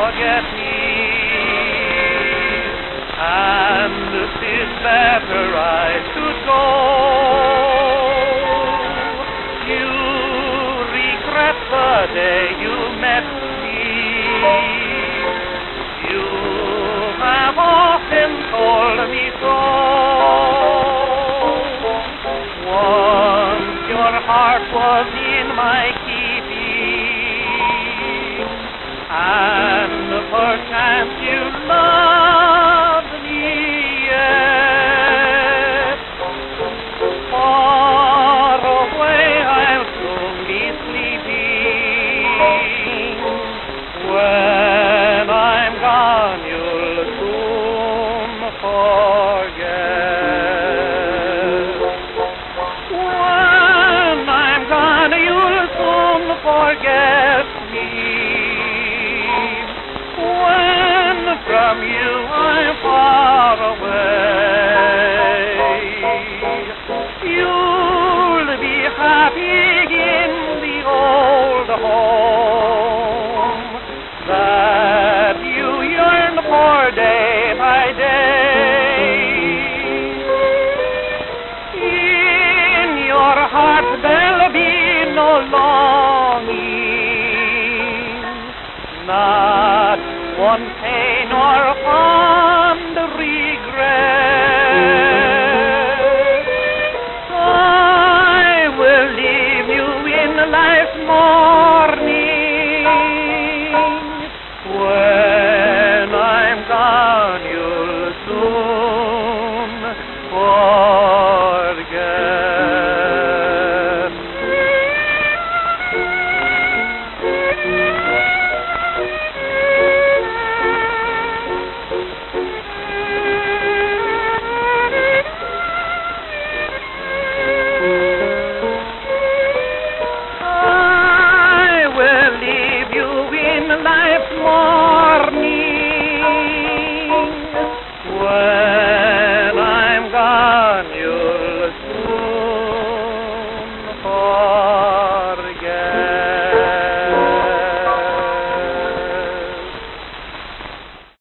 forget me. And it is better I should go. You regret the day you met me. You have often told me so. Once your heart was in my keeping, and perchance you loved me yet. Far away I'll soon be sleeping. When I'm gone you'll soon forget. When I'm gone you'll soon forget me. When from you I'm far away, you'll be happy in the old home that you yearn for day by day. In your heart there'll be no longing, not one pain or